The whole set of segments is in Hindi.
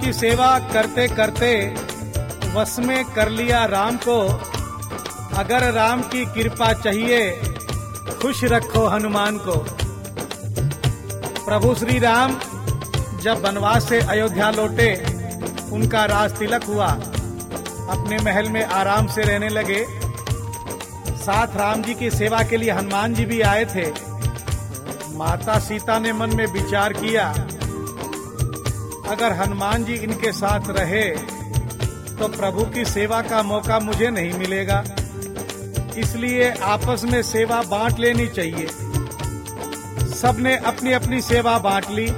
की सेवा करते करते वश में कर लिया राम को। अगर राम की कृपा चाहिए खुश रखो हनुमान को। प्रभु श्री राम जब वनवास से अयोध्या लौटे, उनका राज तिलक हुआ, अपने महल में आराम से रहने लगे। साथ राम जी की सेवा के लिए हनुमान जी भी आए थे। माता सीता ने मन में विचार किया, अगर हनुमान जी इनके साथ रहे तो प्रभु की सेवा का मौका मुझे नहीं मिलेगा, इसलिए आपस में सेवा बांट लेनी चाहिए। सबने अपनी अपनी सेवा बांट ली।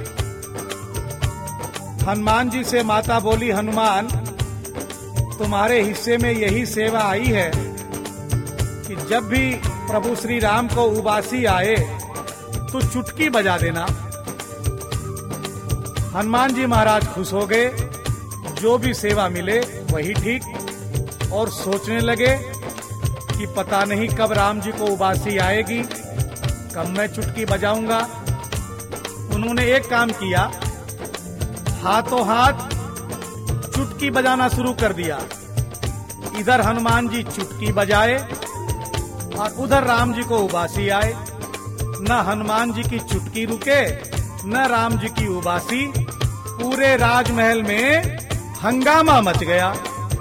हनुमान जी से माता बोली, हनुमान तुम्हारे हिस्से में यही सेवा आई है कि जब भी प्रभु श्री राम को उबासी आए तो चुटकी बजा देना। हनुमान जी महाराज खुश हो गए, जो भी सेवा मिले वही ठीक, और सोचने लगे कि पता नहीं कब राम जी को उबासी आएगी, कब मैं चुटकी बजाऊंगा। उन्होंने एक काम किया, हाथों हाथ चुटकी बजाना शुरू कर दिया। इधर हनुमान जी चुटकी बजाए और उधर राम जी को उबासी आए। न हनुमान जी की चुटकी रुके न राम जी की उबासी। पूरे राजमहल में हंगामा मच गया।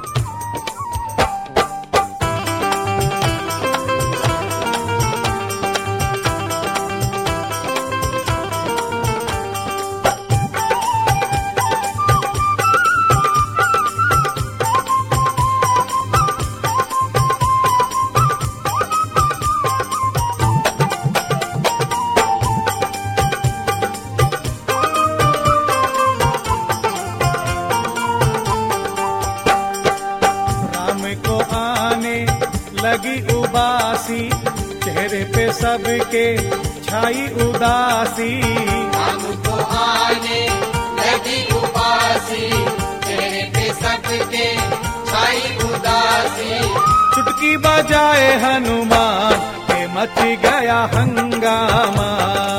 लगी उबासी, चेहरे पे सबके छाई उदासी। राम को आने लगी उबासी, चेहरे पे सबके छाई उदासी। चुटकी बजाए हनुमान के मच गया हंगामा।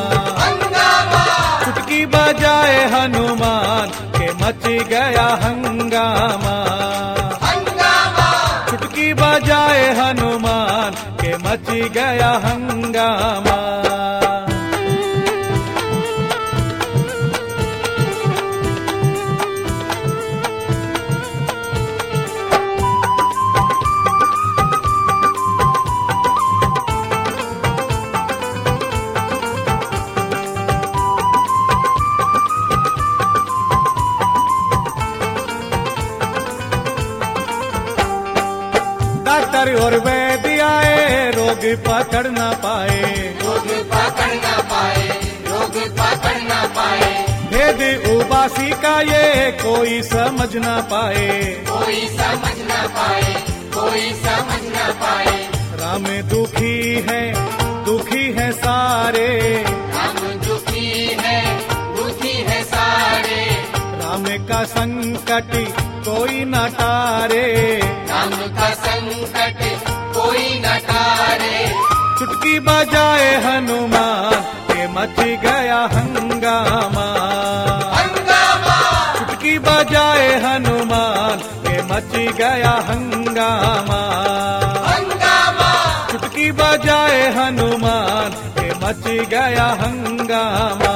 चुटकी बजाए हनुमान के मच गया हंगामा। चुटकी बजाए हनुमान के मच गया हंगामा। डॉक्टर और वैद्य आए, रोग पकड़ न पाए। रोग पकड़ न पाए, रोग पकड़ न पाए। भेद उबासी का ये कोई समझ न पाए। कोई समझ न पाए, कोई समझ न पाए। राम दुखी है सारे। राम दुखी है सारे। राम का संकट कोई न टारे। राम का संकट कोई न टारे। चुटकी बजाए हनुमान के मच गया हंगामा। चुटकी बजाए हनुमान के मच गया हंगामा। चुटकी बजाए हनुमान के मच गया हंगामा।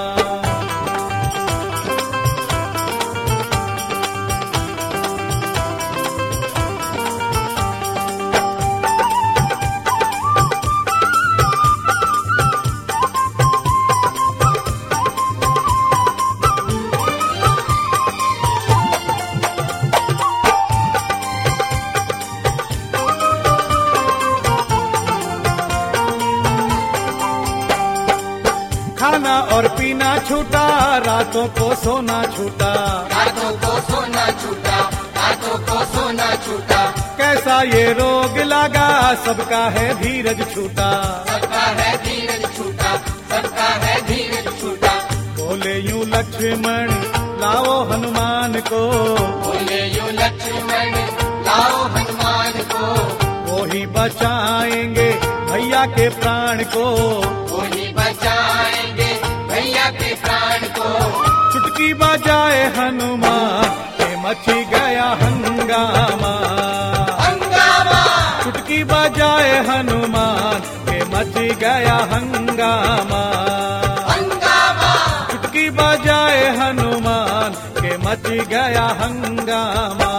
खाना और पीना छूटा, रातों को सोना छूटा। रातों को सोना छूटा, रातों को सोना छूटा। कैसा ये रोग लगा, सबका है धीरज छूटा। सबका है धीरज छूटा, सबका है धीरज छूटा। बोले यूं लक्ष्मण लाओ हनुमान को। बोले यूं लक्ष्मण लाओ हनुमान को। वो ही बचाएंगे भैया के प्राण को। वो ही बचाएंगे भैया के प्राण को। चुटकी चुटकी बजाए हनुमान के मची गया हंगामा। चुटकी बजाए हनुमान के मची गया हंगामा। चुटकी बजाए हनुमान के मची गया हंगामा।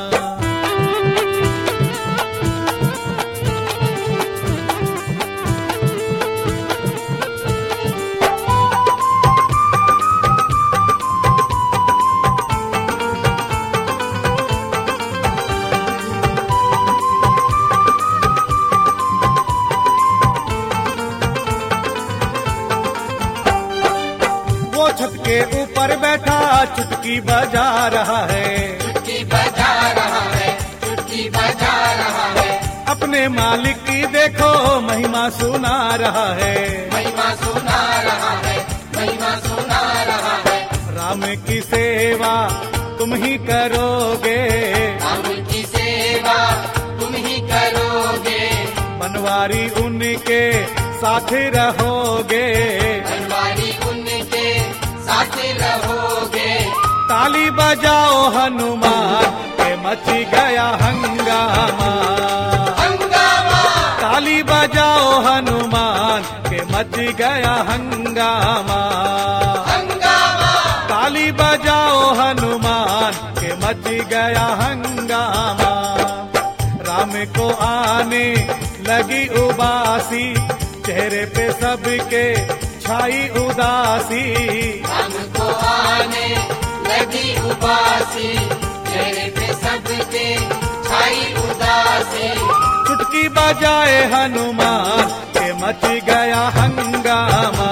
वो छत के ऊपर बैठा चुटकी बजा रहा है। चुटकी बजा रहा है, चुटकी बजा रहा है। अपने मालिक की देखो महिमा सुना रहा है। महिमा सुना रहा है, महिमा सुना रहा है। राम की सेवा तुम ही करोगे। राम की सेवा तुम ही करोगे। बनवारी उनके साथ रहोगे। बनवारी उनके साथ रहोगे। ताली बजाओ हनुमान के मची गया हंगामा। हंगामा, ताली बजाओ हनुमान के मची गया हंगामा। हंगामा, ताली बजाओ हनुमान के मची गया हंगामा। राम को आने लगी उबासी, चेहरे पे सबके छाई उदासी। राम को आने लगी उबासी, चेहरे पे सबके छाई उदासी। चुटकी बजाए हनुमान के मच गया हंगामा।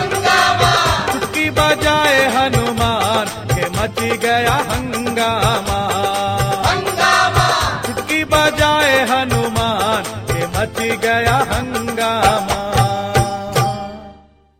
हंगामा, चुटकी बजाए हनुमान के मच गया हंगामा।